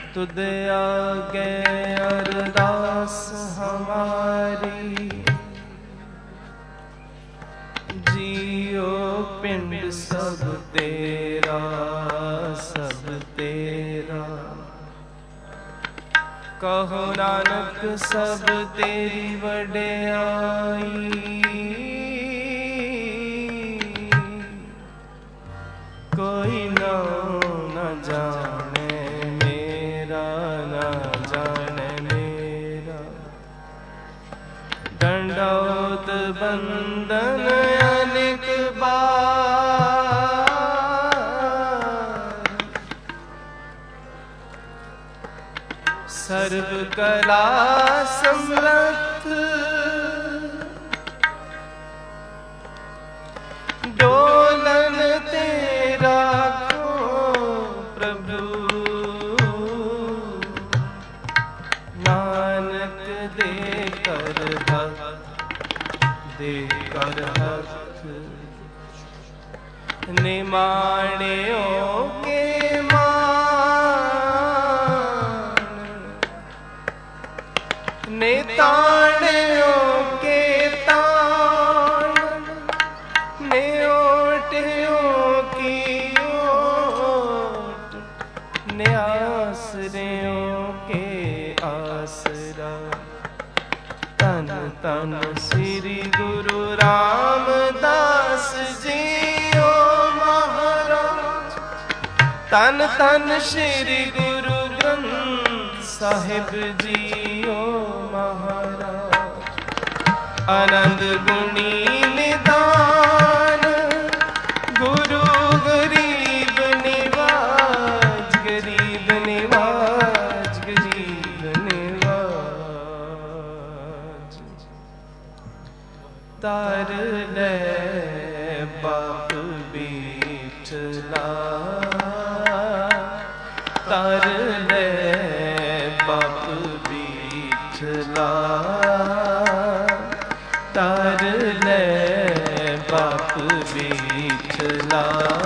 तुद आगे अरदास हमारी। जियो पिंड सब तेरा सब तेरा, कहो नानक सब तेरी वड्याई। कोई नाम न जाने मेरा, न जाने मेरा। दंडौत बंदन अनेक बार, सर्व कला समर्थ डोलन तेरा को प्रभु। नानक दे कर भक्त, दे कर भक्त निमाणियों के नेताणियों के ताण, नेओटियों की ओट, न्यासरियों के आसरा। तन तन श्री गुरु रामदास जी ओ महाराज। तन तन श्री गुरु ग्रंथ साहिब जी ओ महाराज। आनंद गुणी निदान गुरु गरीब निवाज, गरीब निवाज, गरीब निवाज। तार ले बाप बीठला, तार ले बाप बीठला। तार ले बाप बीठला,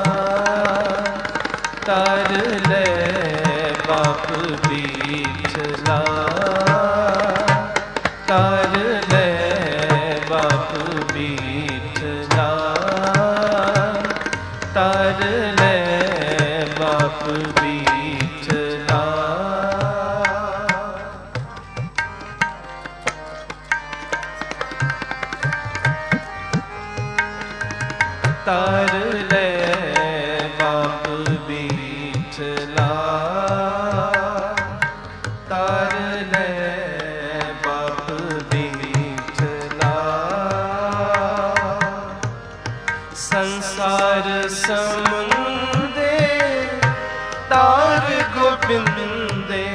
तार ले बाप बीठला। तार ले बाप बीठला, तार ले बाप बीठला। तार ले बाप बीठला, तार ले बाप बीठला। संसार समुंदे तार गोबिंदे,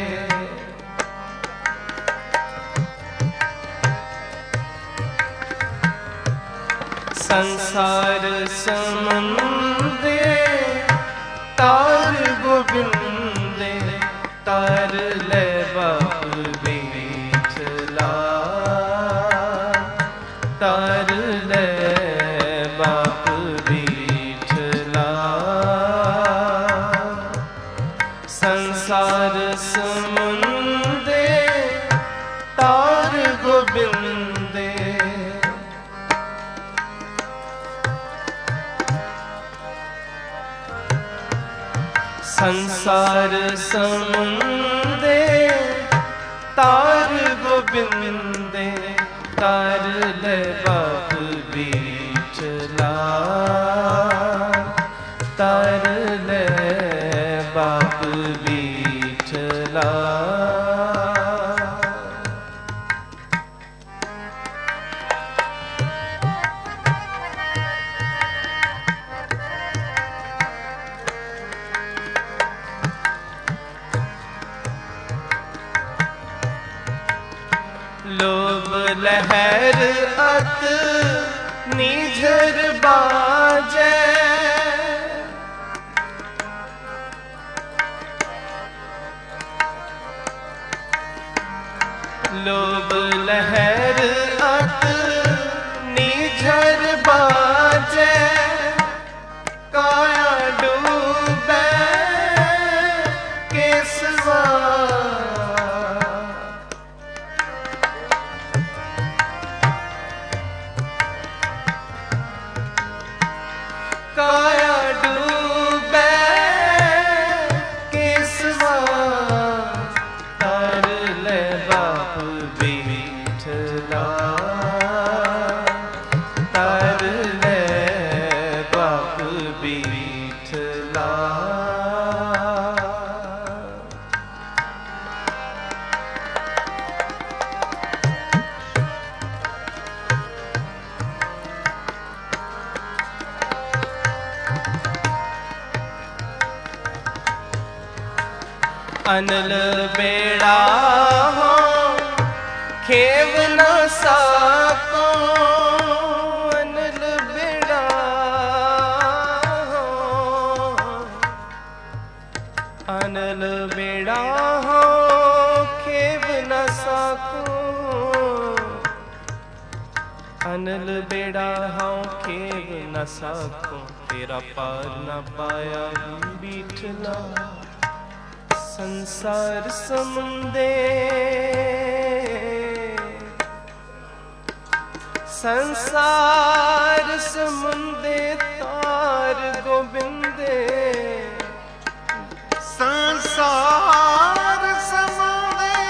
संसार समुंदे तार गोबिंदे। तार ले बाप बीठला, तार ले बाप बीठला। संसार समुंदे तार गोबिंदे। संसार समुंदे तार गोबिंदे। तार ले बाप बीठला, तार ले बाप बीठला। लोभ लहर अत नीझर बाजे, लोभ लहर अत नीझर बाजे। काया डूबे केसवा काया डूबे केसवा तर ले बाप बीठला तर ले बाप बीठला। अनल बेड़ा हो खेव न साको, अनल बेड़ा हो अनल बेड़ा हो खेव न साको, अनल बेड़ा हो खेव न साको, तेरा पार न पाया बीठला। संसार समुंदे संसार समुंदे तार गोबिंदे, संसार समुंदे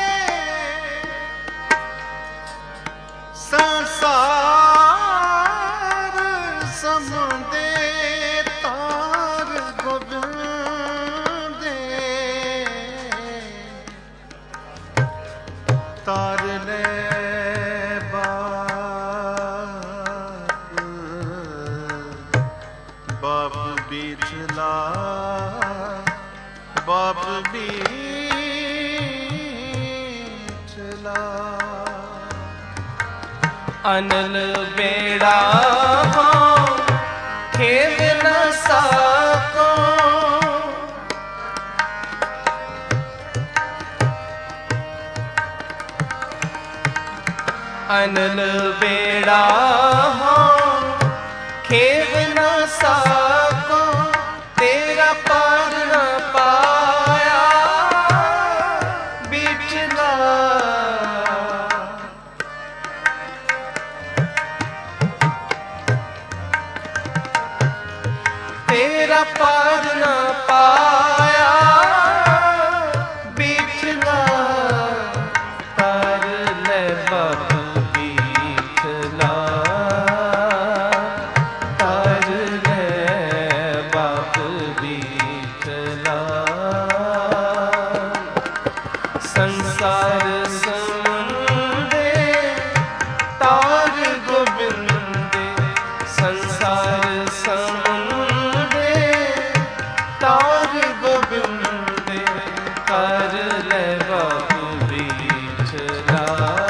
संसार समुंदे तार गोबिंदे, तार ले बाप बीठला, बाप बीठला। अनल बेड़ा हो खेव न साको, अनल बेड़ा हो खेव न साको, तेरा पार न पाया बीठला। तेरा पार न पाया बीठला, तार ले बाप बीठला, तार ले बाप बीठला। संसार समुंदे तार गोबिंदे, संसार समुंदे तार गोबिंदे, तार ले बाप बीठला,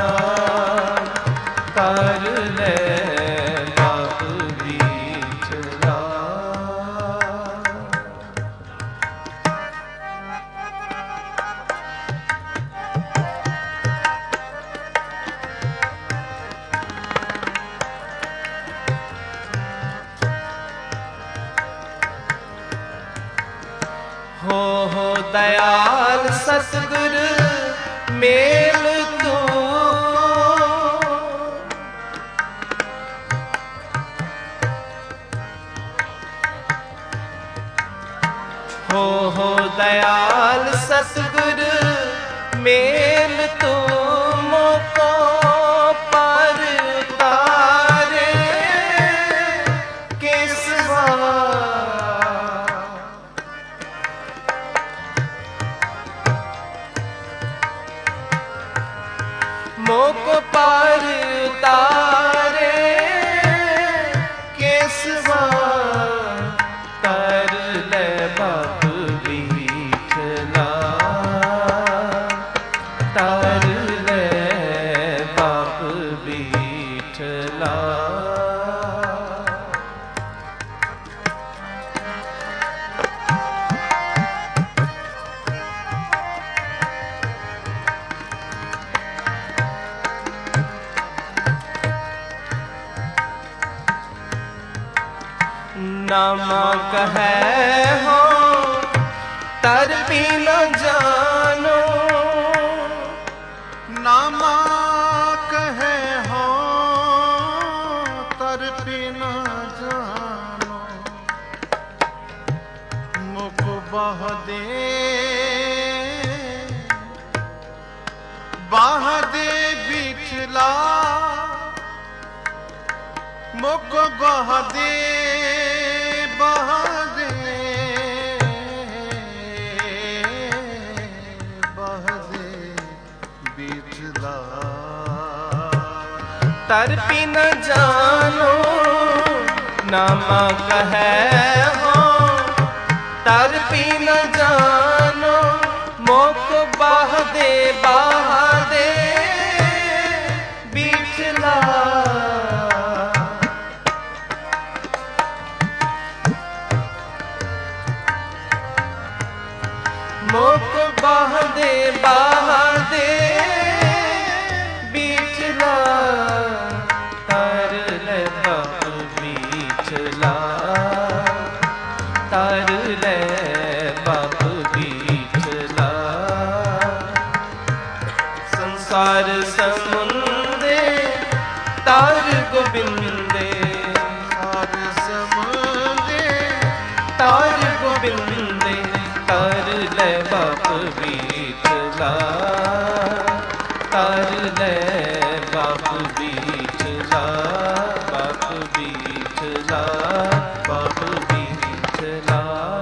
तार ले बाप बीठला। हो दयाल सतगुर मेल तू, हो दयाल सतगुर मेल तू, मोको पार उतारे केसवा, मोको पार उतारे केसवा, तार ले बाप बीठला, तार ले बाप बीठला। नामा कहे हो तर भी न जानो, नामा कहे हो तर भी न जानो, ਬਾਹਦੇ ਬਾਹਦੇ ਬਿਠਲਾ ਮੁਖ ਬਾਹਦੇ ਬਾਹਦੇ ਬਾਹਦੇ ਬਿਠਲਾ तर पी न जानो नामा कहे हो तर पी न जानो मोक बाहदे बाहदे बिठला मोक बाहदे बाहदे बिठला तार ले बाप बीठला संसार समुंदे तार गोबिंदे ਸਾਰ ਸਮੁੰਦੇ तार गोबिंदे तार ले बाप बीठला तार ले बाप बीठला बाप बीठला बाप बीठला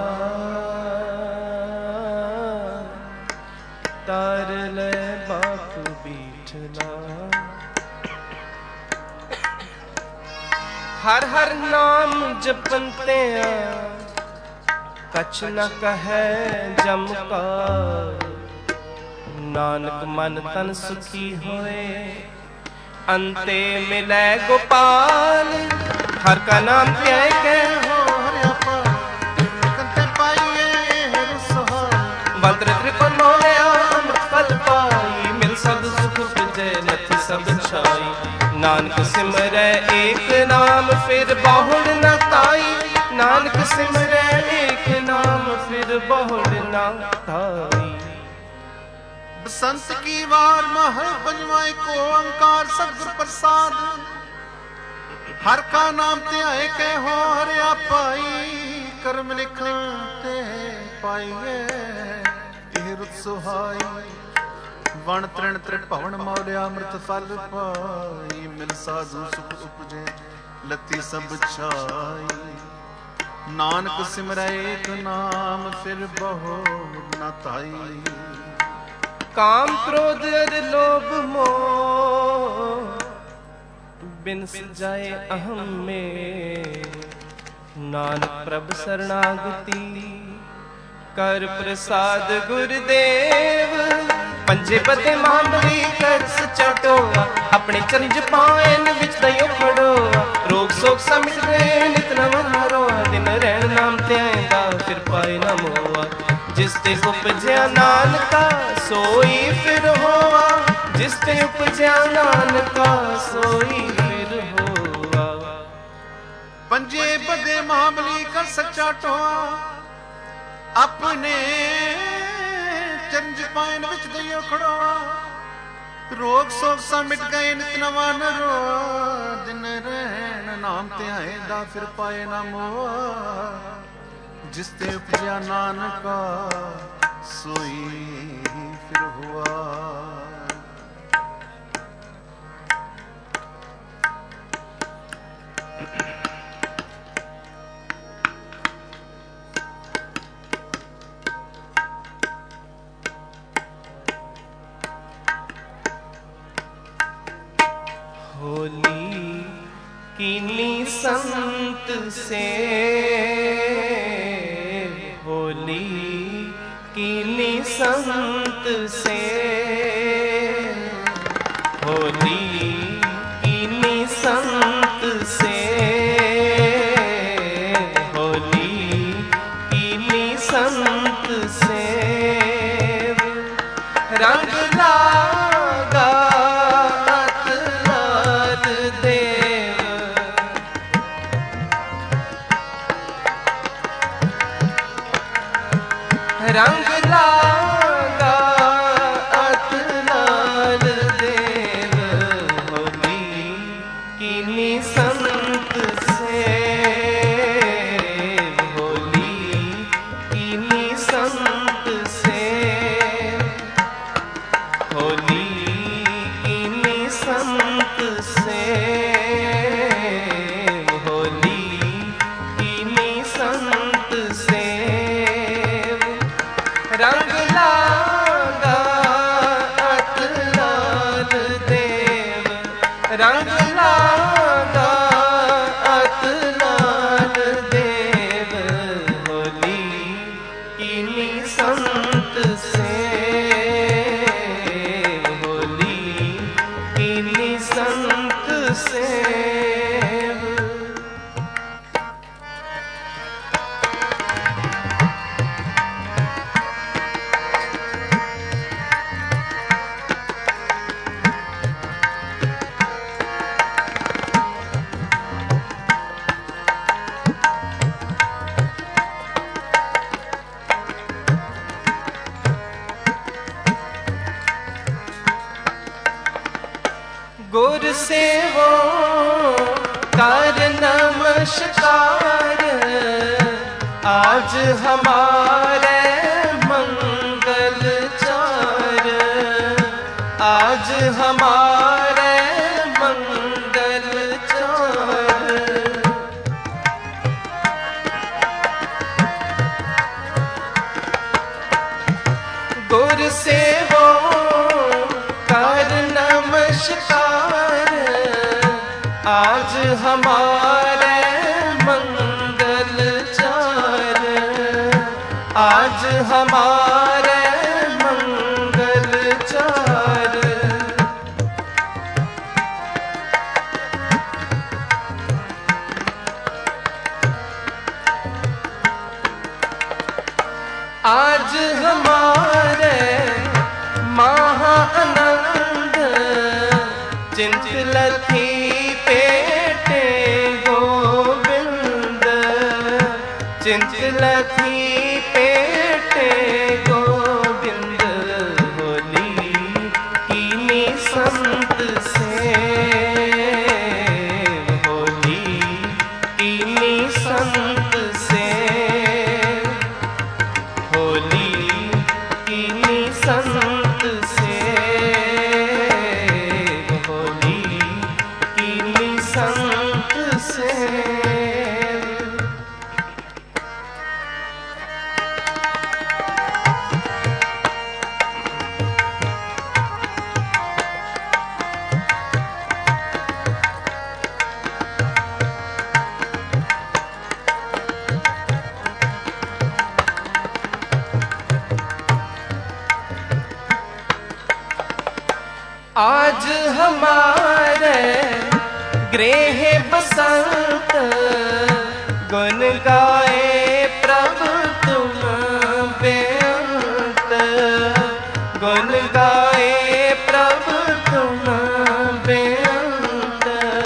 तार ले बाप बीठला। हर हर नाम जपनते कछ न कहे जमकार नानक मन तन सुखी होए अंते मिले गोपाल हर का नाम क्या कहो ਹਰਿਆ ਕੰਤੇ ਪਾਈਏ ਰਸੋਹਰ मंत्र त्रिकोण होया अमृत फल पाई मिल सब सुख उपजे नथि सब छाई नानक सिमरै एक नाम फिर बहुड़ न ताई नानक सिमरै एक नाम फिर बहुड़ न ताई। बसंत की वार महल पंजवाए को ओंकार सतगुर प्रसाद हर का नाम ध्याए के हो हरिया पाई कर्म लिखन ते पाइए ਇਹ ਰੁੱਤ ਸੁਹਾਈ ਵਣ ਤ੍ਰਿਣ ਤ੍ਰਿਣ ਭਵਨ ਮੌਲਿਆ ਅੰਮ੍ਰਿਤ ਫਲ ਪਾਈ ਮਿਲ ਸਾਧੂ ਸੁਖ ਉਪਜੇ ਲੱਤੀ ਸਭ ਛਾਈ ਨਾਨਕ ਸਿਮਰੈ ਏਕ ਨਾਮ ਫਿਰ ਬਹੁ ਨ ਤਾਈ। काम क्रोध अर लोभ मोह बिन सजाए अहम में नानक प्रभ शरणागति कर प्रसाद गुरुदेव पंजे बदे महाबली कर सच्चा टोआ अपने चरण जपायन विच दयो खड़ोआ रोग सोग सा मिट गए नित नवन हरोआ दिन रहन नाम त्याएगा फिर पाए न मोआ जिस ते उपजया नानका सोई फिर होआ जिस ते उपजया नानका सोई फिर होआ। पंजे बदे महाबली कर सच्चा टोआ अपने चरण जपायन विच दइयो खड़ोआ रोग सोग सा मिट गए नित नवा नरो दिन रहन नाम ध्याए दा फिर पाए ना मोआ जिस ते उपजया नानका सोई फिर हुआ। होली कीनी संत से होली कीनी संत से होली कीनी संत से होली कीनी संत से रंग लागा रंग लागा अतलाल देव होली कीनी संत से होली कीनी संत सेवो कर नमस्कार, आज हमारे मंगल चार, आज हमारे मंगल चार। गुर सेवो कर नमस्कार, आज हमारे मंगल चार, आज हमारे मंगल चार। आज हमारे महा आनंद, चिंतलथी पेटे गोविंद, चिंतलथी पेटे गोविंद। होली कीनी संत सेव, होली कीनी संत सेव, होली कीनी संत सेव, होली कीनी संत सेव। आज हमारे गृह बसंत, गुण गाए प्रभु तुम बेअंत, गुण गाए प्रभु तुम बेअंत।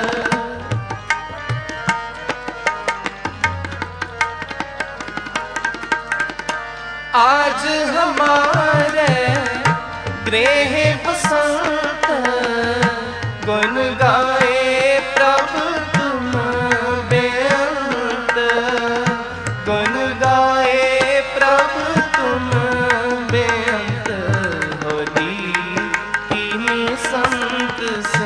आज हमारे गृह बसंत, गुण गाए प्रभु तुम बेअंत, गुण गाए प्रभु तुम बेअंत। होली कीनी संत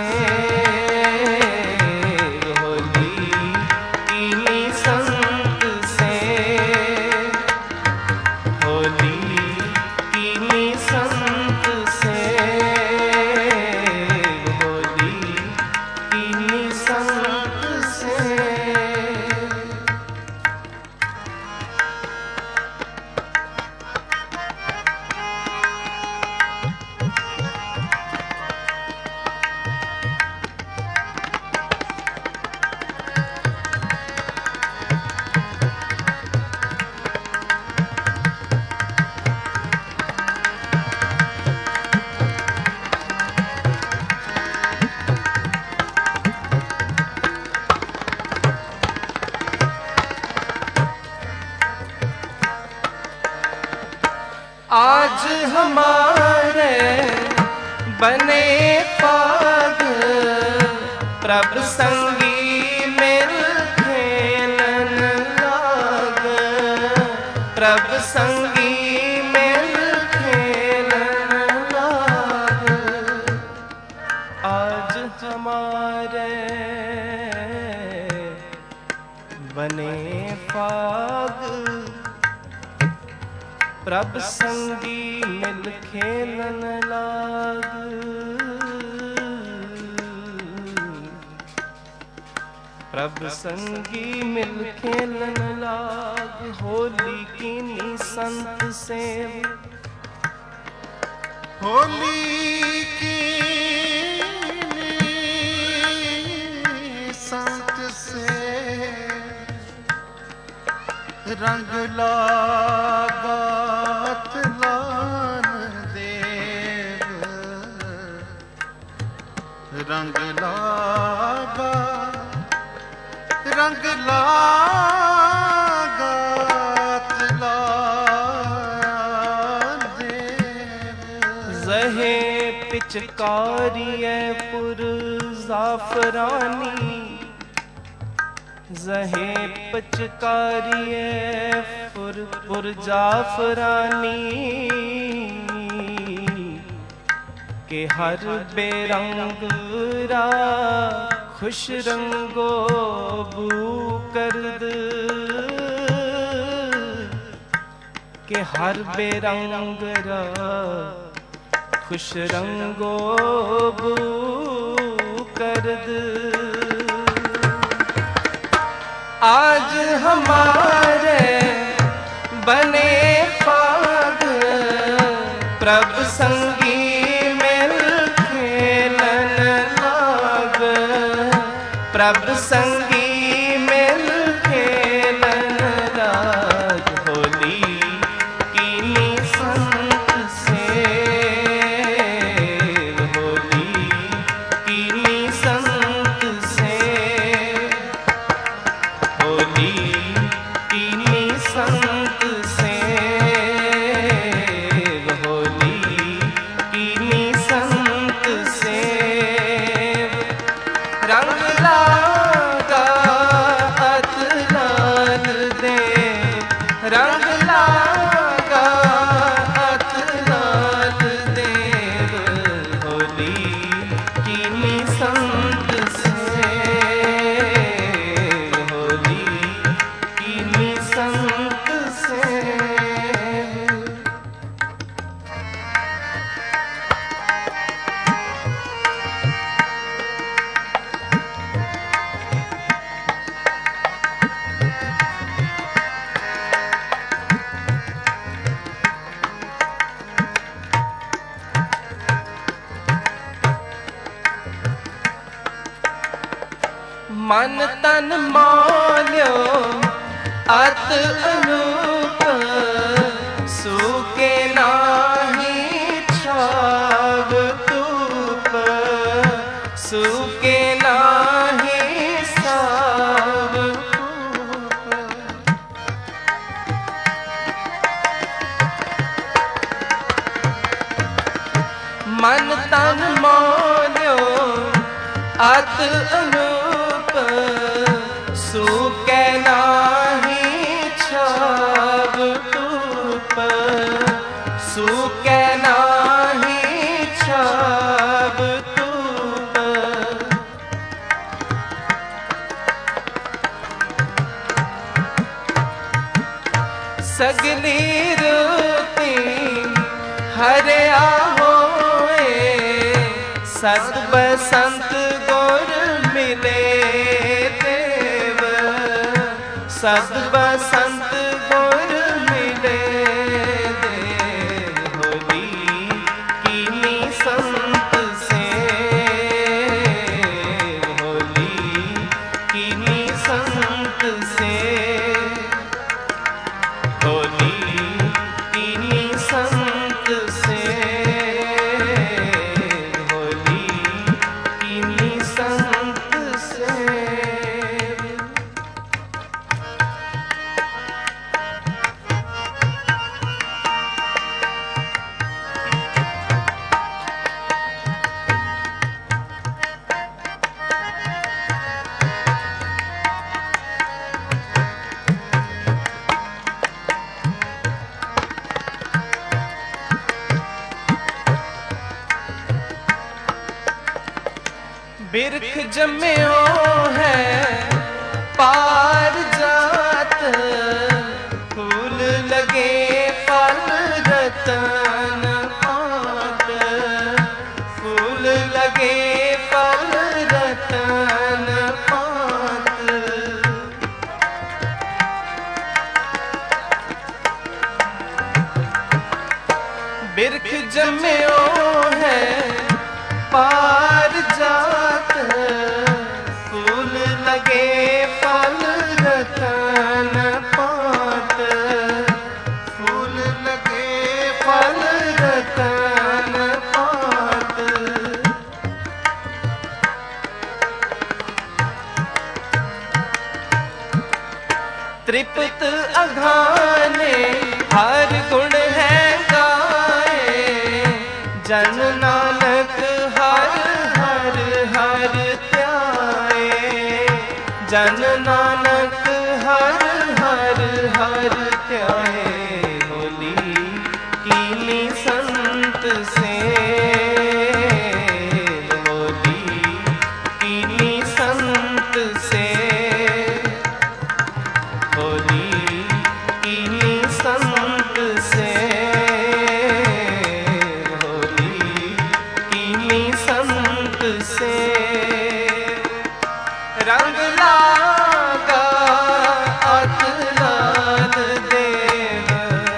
सेव, होली कीनी संत सेव, होली कीनी संत सेव, होली कीनी संत सेव। आज हमारे बने पाग, प्रभु संगी मिल खेलन लाग, प्रभु संगी मिल खेलन लाग। आज हमारे बने पाग, प्रभु संगी मिल खेलन लाग, प्रभु संगी मिल खेलन लाग। होली कीनी संत सेव, होली कीनी संत सेव, रंग लागत लान देव, रंग लागा रंग लागत लान देव। जहे पिता पिचकारिए पुर जाफरानी, जहे पिचकारिए पुर जाफरानी, के हर बेरंग रा खुश रंगो बू करद, के हर बेरंग रा खुश रंगो बू करद। आज हमारे बने पाग प्रभ संगी मिल खेलन लाग, प्रभ संगी मिल खेलन लाग, होली कीनी संत से, होली कीनी संत से, होली कीनी संत से, होली कीनी संत से। रंग लागा अत लाल दे, रंग लागा अत लाल देव, होली कीनी संत से, होली कीनी संत से। मन तन मान्यो अत अनूप, सूके नाही छाव तूप, सूके नाही साव तूप। मन तन मान्यो अत अनूप, सूके नाही छाव तूप, सूके नाही छाव तूप। सगली रूपी हरिया होए, सत बसंत गुर मिले देव, सत बसंत गुर मिले देव, होली कीनी संत से, होली कीनी संत से, होली कीनी संत से, होली कीनी संत से। बिरख जम्यो है पार जात, फूल लगे फल रतन पात, फूल लगे फल रतन पात। बिरख जम्यो है पार जात, फूल लगे फल रतन पात, फूल लगे फल रतन पात। तृप्त अघाने हर गुण है गाए, जन नानक होली कीनी संत से, होली कीनी संत से। रंग लागा अत लाल देव,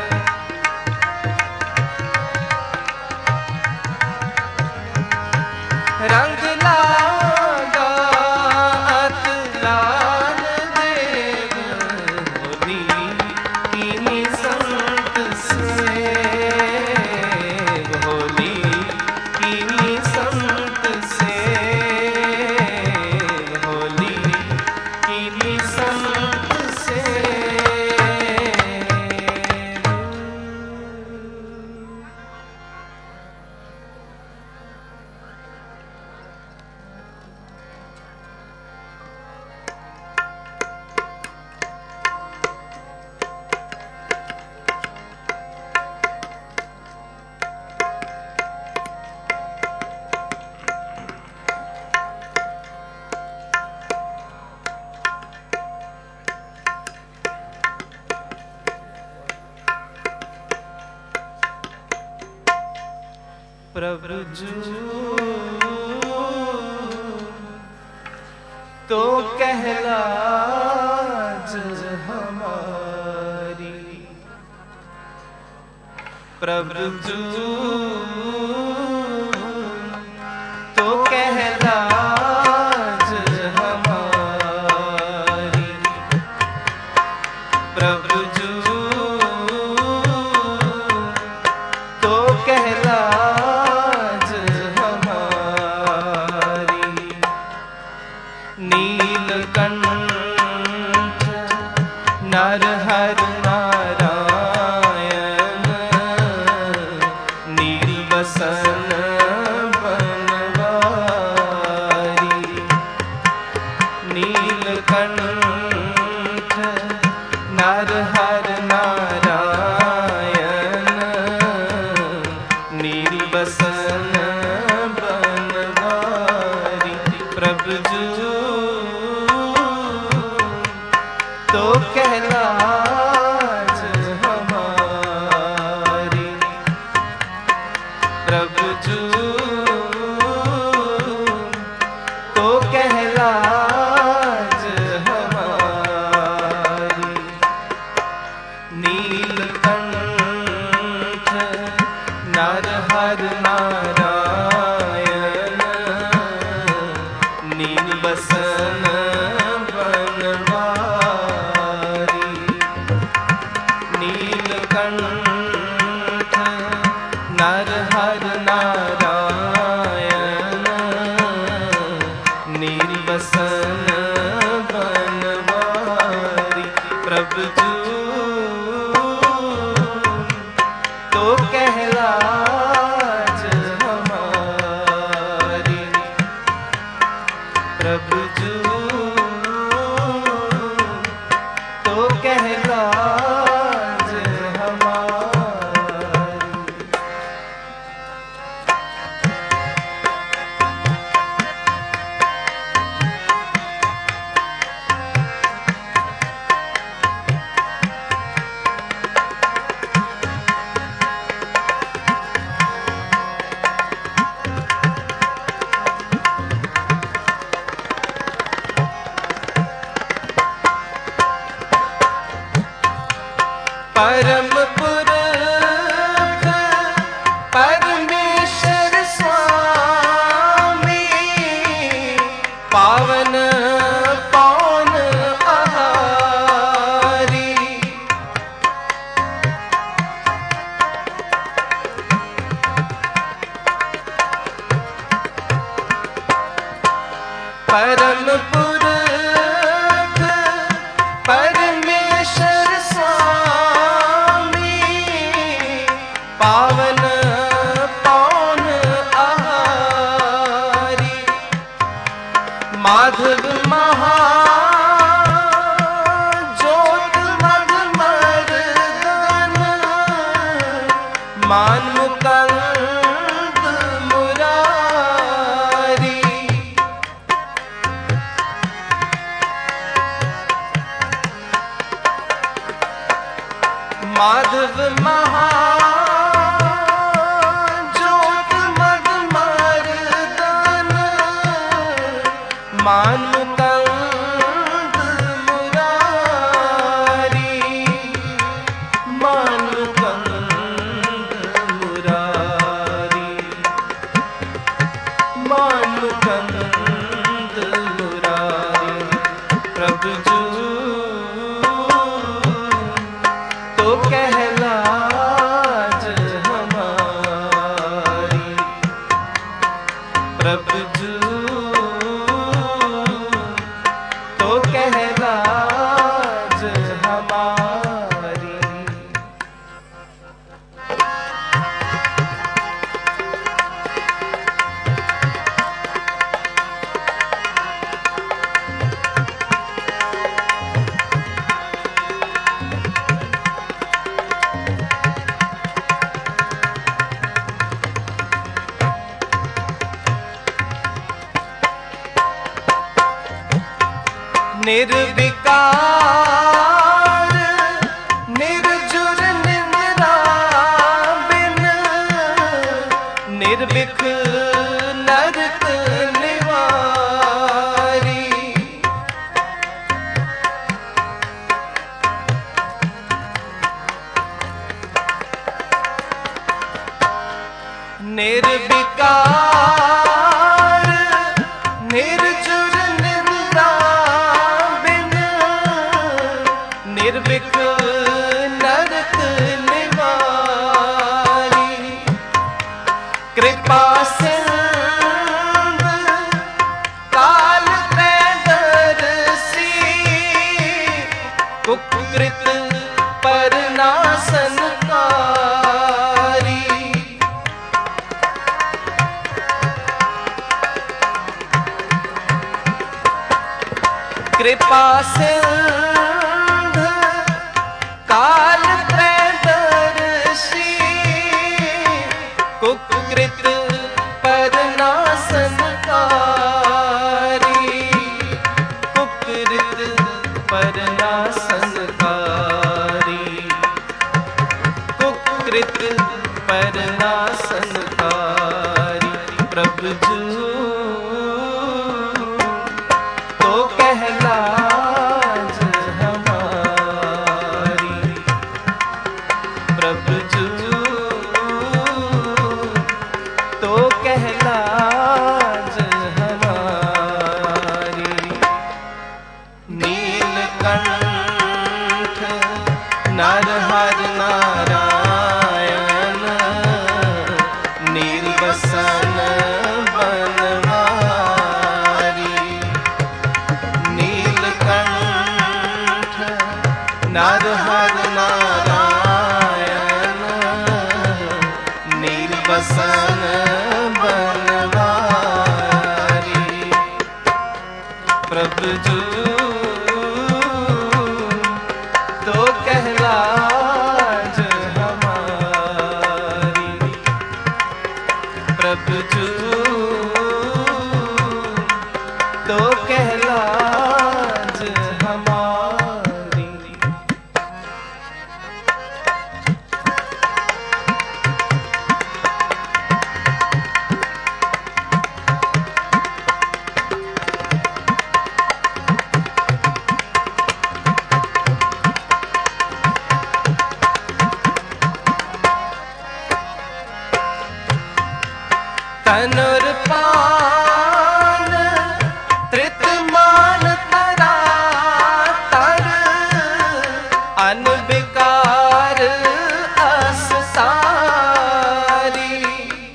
रंग लागा अत लाल देव, होली कीनी संत से, होली कीनी संत से, होली कीनी संत से। प्रभु जू तो कहलाज हमारी, प्रभु जू तो कहलाज हमारी, प्रभु जू तो कहलाज हमारी। नीलकंठ नरहर नारायण, नीलबसन बनवारी। नीलकंठ नरहर नारायण, नीलबसन बनवारी। प्रभु जू तो कहलाज हमारी, प्रभु जू तो कहलाज हमारी। नीलकंठ नरहर नारायण, नीलबसन बनवारी। नीलकंठ नरहर नारायण, नीलबसन बनवारी। प्रभु जू तो कहलाज हमारी, प्रभु जू तो कहलाज हमारी। परम पुरख परमेश्वर स्वामी, पावन पौन आहारी। परम पुरख परमेश्वर स्वामी, पावन पौन आहारी। माधव महाज्योत मध मर्दन, मान मुकंद मुरारी। माधव महाज्योत मद मर्दन मान कंद मुरारी मान कंद मुरारी मान कंद मुरारी प्रभु जो तो कहलाज हमारी प्रभु जो तो कहलाज हमारी। निर्विकार निर्जुर निंद्रा बिन निर्विक नरक निवारी निर्विकार निर्जुर निंद्रा बिन निर्विक नरक निवारी कृपा सिंध काल त्रैदर्शी कुकृत परनाशनकारी कृपा सिंध काल त्रैदर्शी कुकृत परनाशनकारी कुकृत परनाशनकारी कुकृत परनाशनकारी प्रभु जो तो कहलाज हमारी प्रभु जो तो कहलाज हमारी। नीलकंठ नरहर नारायण नीलबसन बनवारी नीलकंठ नरहर नारायण नीलबसन बनवारी प्रभु जो तो कहलाज हमारी प्रभु जो तो कहलाज हमारी। तनुर पान तृत मान तरा तर अनविकार अस सारी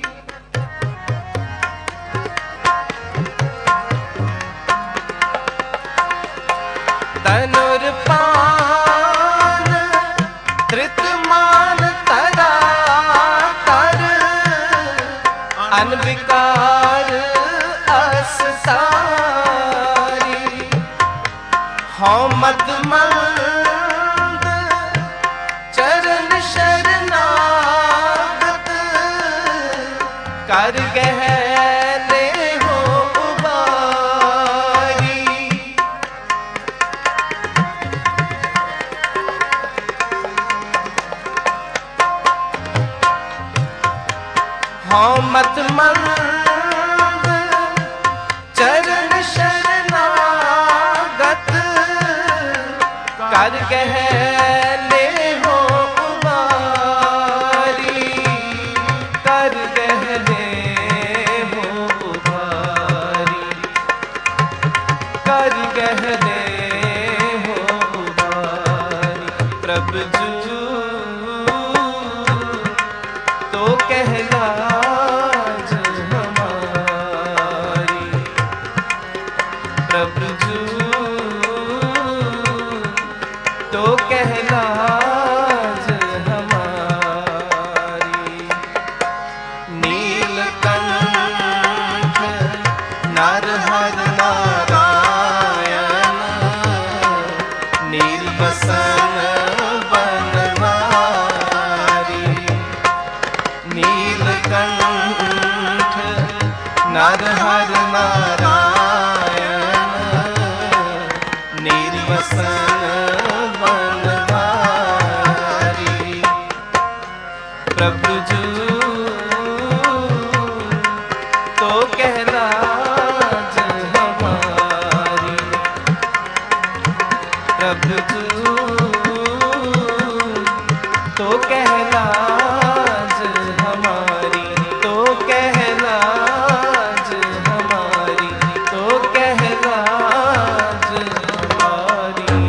तनुर पान तृत मान तरा तर अनविकार अस सारी हौ मत मंद चरण शरणागत कर गहले हो उबारी हाँ मत मंद चरण शरणागत कर गहले हो उबारी, कर गहले हो उबारी, कर गहले हो उबारी। प्रभु जू तो कहलाज हमारी, प्रभु जू तो कहलाज हमारी। नीलकंठ नरहर नारायण नीलबसन बनवारी। नीलकंठ नरहर नारायण नीलबसन बनवारी। प्रभु जू तो कहलाज हमारी, प्रभु जू तो कहलाज हमारी, तो कहलाज हमारी, तो कहलाज हमारी।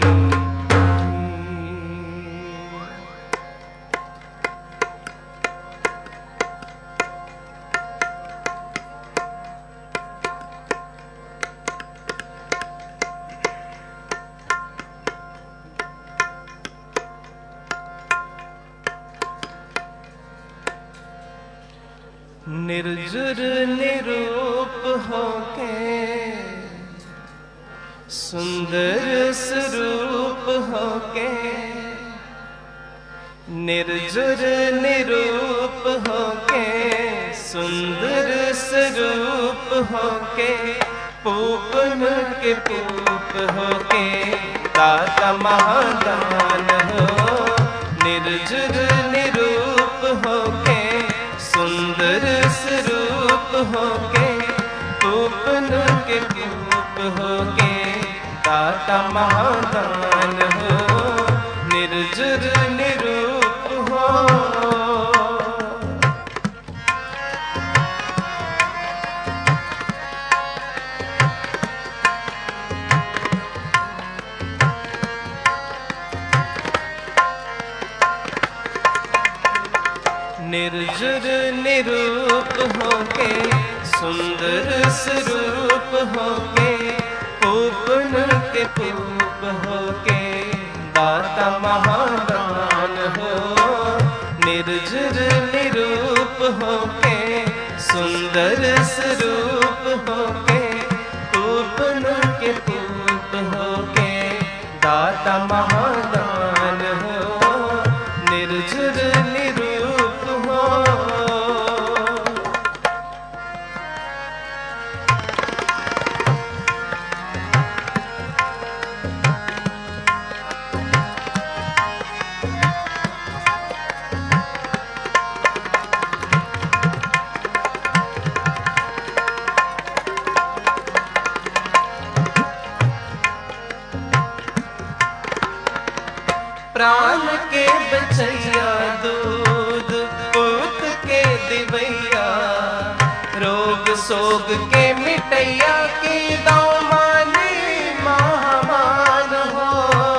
निर्जुर निरूप होके सुंदर स्वरूप होके, निर्जुर निरूप होके सुंदर स्वरूप होके, पूपन के पूप होके दाता महादान हो। निर्जुर निरूप होके सुंदर स्वरूप होके, पूपन के पूप होके दाता महादान हो। निर्जुर निरूप हो, निर्जुर निरूप होके सुंदर स्वरूप होके, पूपन के पूप होके दाता महादान हो। निर्जुर निरूप होके सुंदर स्वरूप होके, पूपन के पूप होके दाता महादान हो। निर्जुर निरूप हो, प्राण के बचैया दूध पूत के दिवैया, रोग सोग के मिटैया के दामानी महामान हो।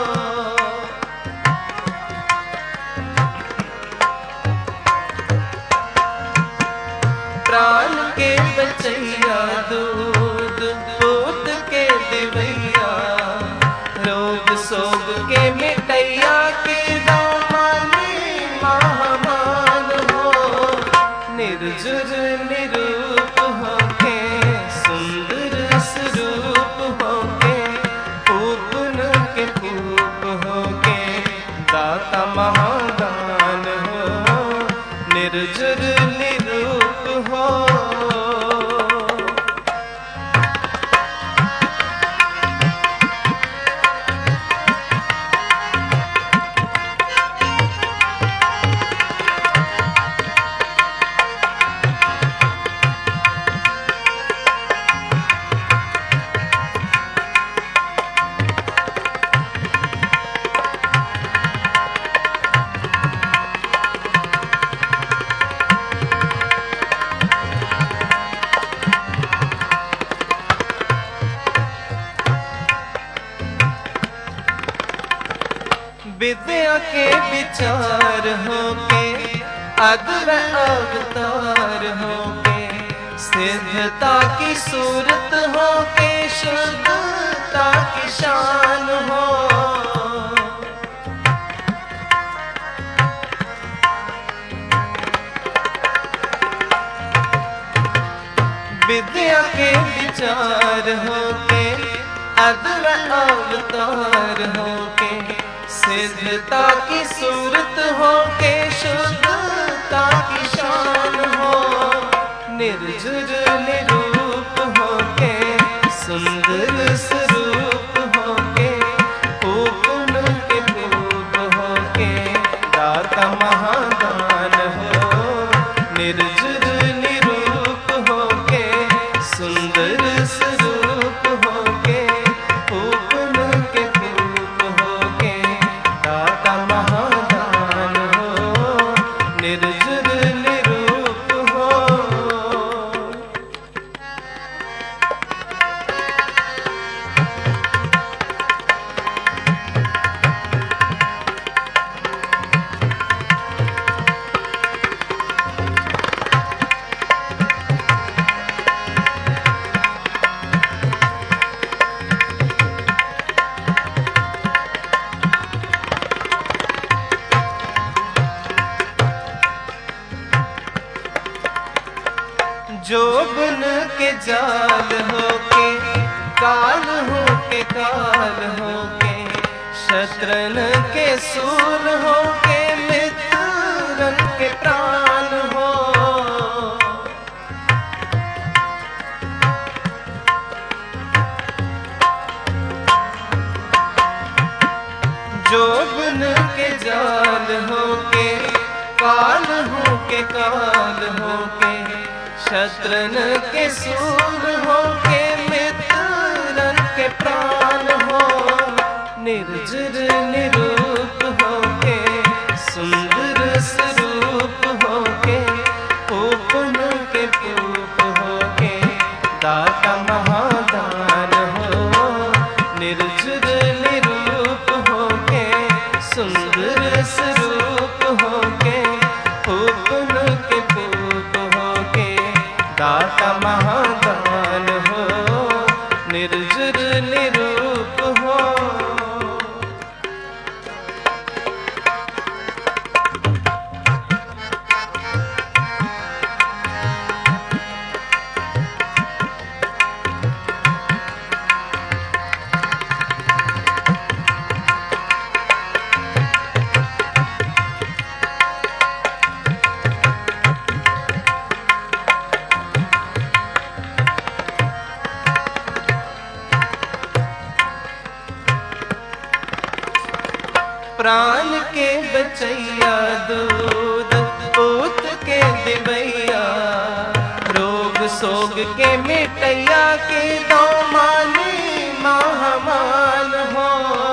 प्राण के बचैया दूध पूत के दिवैया, रोग सोग के मिटैया के दामानी महामान हो। निर्जुर निरूप होके सुंदर स्वरूप होके, पूपन के पूप होके दाता महादान हो। निर्जुर निरूप हो, विद्या के विचार होके अद्वै अवतार होके सिद्धता की सूरत होके शुद्धता की शान हो। विद्या के विचार होके अद्वै अवतार होके सिद्धता की सूरत होके शुद्धता की शान हो। निर्जुर निरूप होके सुंदर स्वरूप होके पूर्ण के पूप होके दाता महादान हो। निर्जुर निरूप होके सुंदर स्वरूप होके पूर्ण के पूप होके दाता महादान हो। निर्जुर निरूप हो। जोबन के जाल होके काल होके काल होके शत्रन के सूल होके मित्रन के प्राण हो। जोबन के जाल होके काल होके काल होके शत्रन के सूर होके मित्रन के प्राण हो। निर्जर निरूप होके सुंदर स्वरूप होके पूर्ण के पूप होके दाता महादान हो। निर्जर निरूप होके सुंदर स्वरूप होके पूर्ण के पूप होके दाता महादान हो। निर्जुर निरूप हो। प्राण के बचैया दूध पूत के दिवैया रोग सोग के मिटैया के दो माली महामान हो।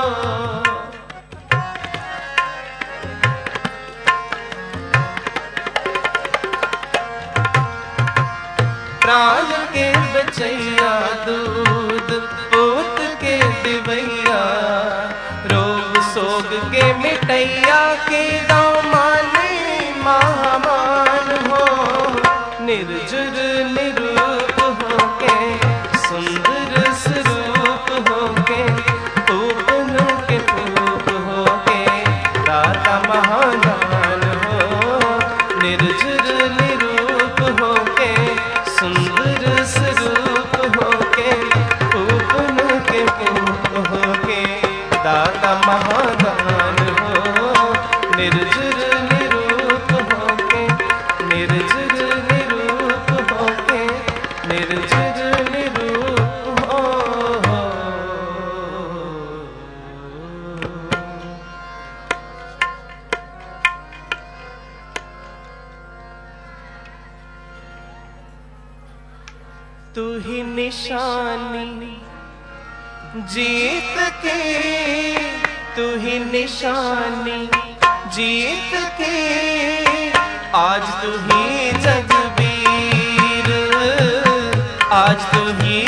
प्राण के बचैया दूध पूत के दिवैया रोग सोग के मिटैया के दामानी महामान हो। निर्जुर निरूप होके सुंदर स्वरूप होके पूर्ण के पूप होके दाता महादान हो। निर्जुर निरूप होके सुंदर स्वरूप होके पूर्ण के पूप होके दाता महादान हो। निर्जुर निरूप होके निर्जुर निरूप होके निर्जुर निरूप हो। तू ही निशानी जीत के, तू ही निशानी जीत के, आज तू ही जगबीर, आज तू ही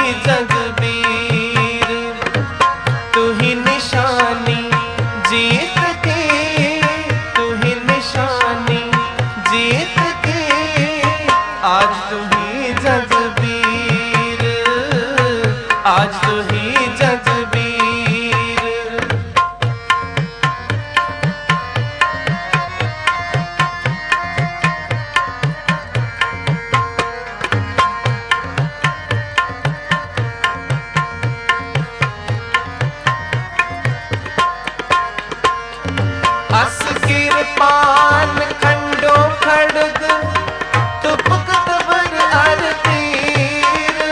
जगबीर। तू ही निशानी जीत के, अस किरपान खंडो खड़ग तुपक तबर अर तीर।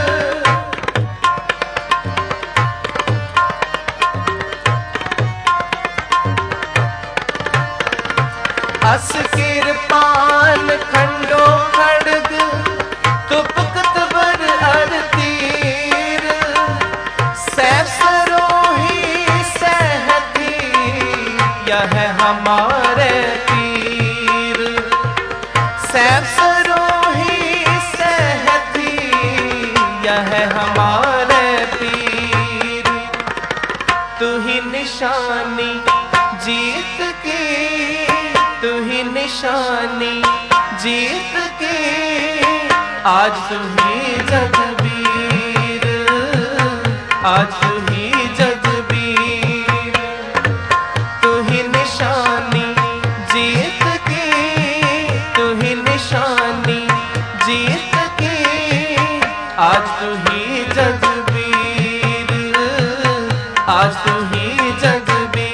अस किरपान खंडो खड़ग तुपक तबर अर तीर। सैफ सरोही सहती यह हमारे पीर। सैफ सरोही सहती यह हमारे पीर। तू ही निशानी जीत की, तू ही निशानी जीत की। आज तू ही जगबीर, आज तू ही जगबीर। तू ही निशानी जीत की, तू ही निशानी जीत की। आज तू ही जगबीर, आज तू ही जगबीर।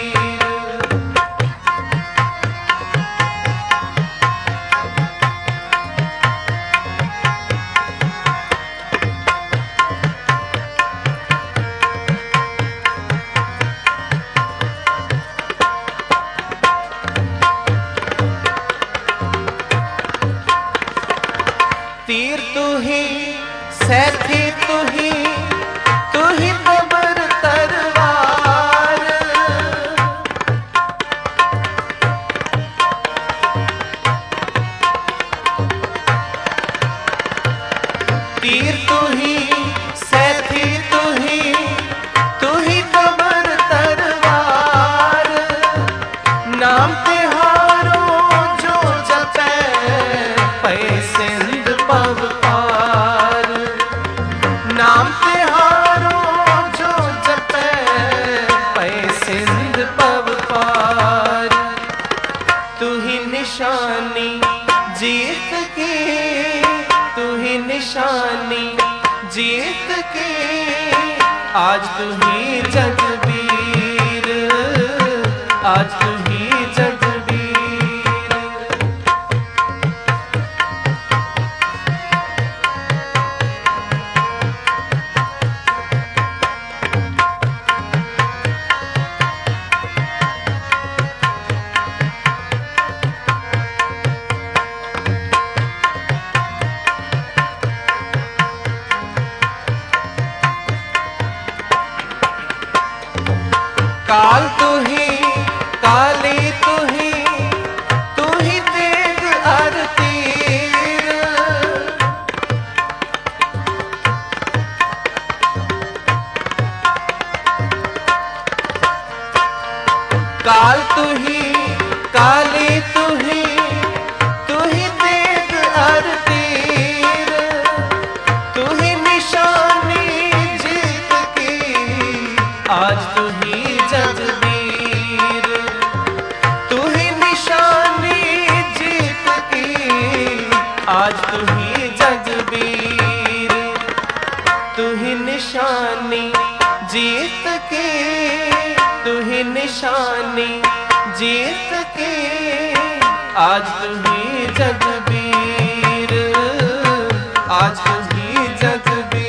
तीर तू ही सैथी तू ही तबर तरवार। तीर तू ही सैथी तू ही तबर तरवार। नाम तिहारो जो जपे पैसे पव पार। नाम तिहारो जो जपे पैसिंद पव पार। तू ही निशानी जीत की, तू ही निशानी जीत की। आज तू ही जगबीर, आज तू ही जगबीर। काल तू ही काली तू ही तेग अर तीर। काल तू ही काली तू ही तेग अर तीर। तू ही निशानी जीत की, आज तू ही जगबीर। तू ही निशानी जीत की, आज तू ही जगबीर। तू ही निशानी जीत की, तू ही निशानी जीत की। आज तू ही जगबीर, आज तू ही जगबीर।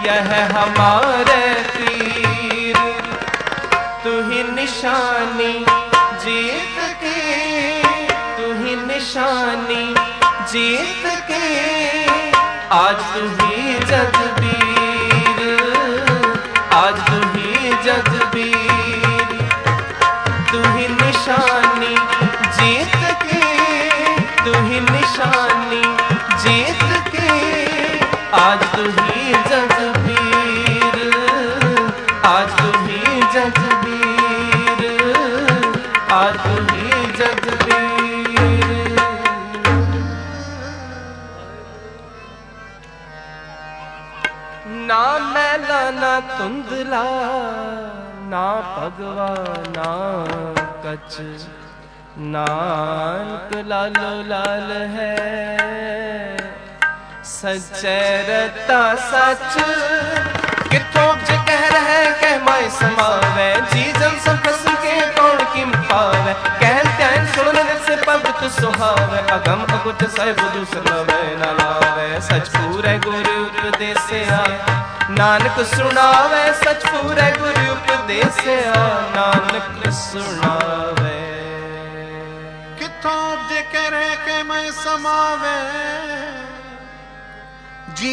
यह हमारे पीर, तू ही निशानी जीत की, तू ही निशानी जीत की, आज तू ही जगबीर, आज तू ही जगबीर, तू ही निशानी जीत की, तू ही निशानी जीत की, आज तू ही जगबीर, आज तू ही जगबीर, आज तू ही जगबीर। ना मैला ना धुंधला, ना भगवा ना कच, नानक लालो लाल है, सच्चे रता सच। किथों ज कह रहे कह माए समावे, जी जन सब खसम के कौन किम पावे, कहन त्यान सुनन से पवित्र सुहावे, अगम अगुट साहिब दूसरवे न लावे, सच पूरे गुरु उपदेसिया नानक सुनावे, सच पूरे गुरु उपदेसिया नानक सुनावे। किथों जे कह रहे के मैं समावे, जी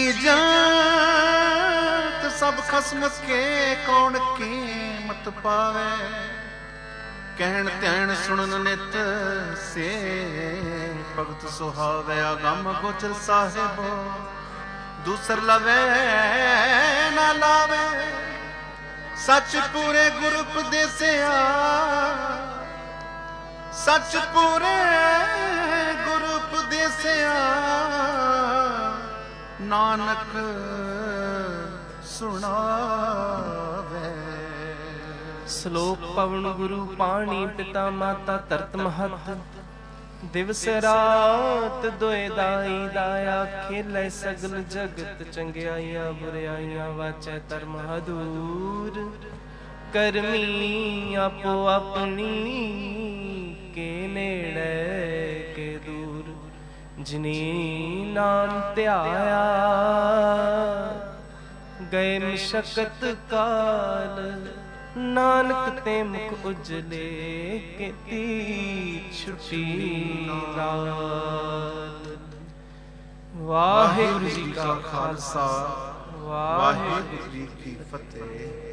जात सब खसम के कौन कीमत पावे, कहन त्यान सुनन नित से भगत सुहावे, अगम गोचर साहिबो दूसर लवे न लावे, सच पूरे गुरु उपदेसिया, सच पूरे गुरु उपदेसिया नानक सुनावे। श्लोक पवन गुरु पानी पिता माता तरत महत, दिवस रात दोए दाई दाया, खेले सगल जगत चंगियाइयां बुराइयां, वाचै धर्म हदूर, करमी आपो अपनी के नेड़े के दूर, जिनी नाम ध्याया गए मशक्कत काल, नानक ते मुख उजले केती छुटी लाल। वाहिगुरु जी का खालसा, वाहिगुरु जी की फतेह।